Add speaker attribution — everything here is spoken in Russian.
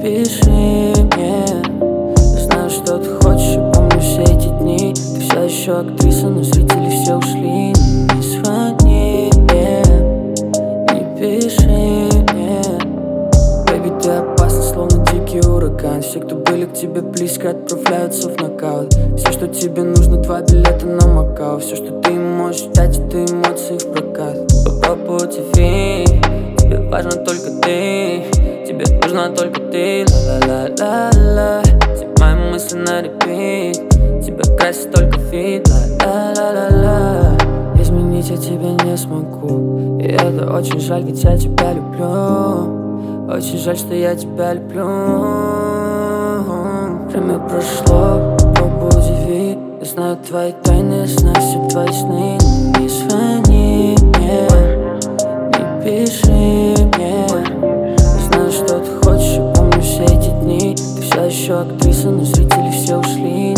Speaker 1: пиши мне. Я знаю, что ты хочешь, и помню все эти дни. Ты вся еще актриса, но зрители все ушли. Не звони мне, не пиши мне. Baby, ты опасна, словно дикий ураган. Все, кто были к тебе близко, отправляются в нокаут. Все, что тебе нужно, 2 билета на Макао. Все, что ты можешь дать, это эмоции в прокат. Попробуй TV, тебе важно только ты. Тебе нужна только ты, ла-ла-ла-ла-ла. Все мои мысли на репит, тебя красит только фит, ла-ла-ла-ла-ла. Изменить я тебя не смогу, и это очень жаль, ведь я тебя люблю. Очень жаль, что я тебя люблю. Время прошло, попробуй удиви. Я знаю твои тайны, я знаю все твои сны. Не звони мне, не пиши мне. Я знаю, что ты хочешь, и помню все эти дни. Ты вся еще актриса, но зрители все ушли.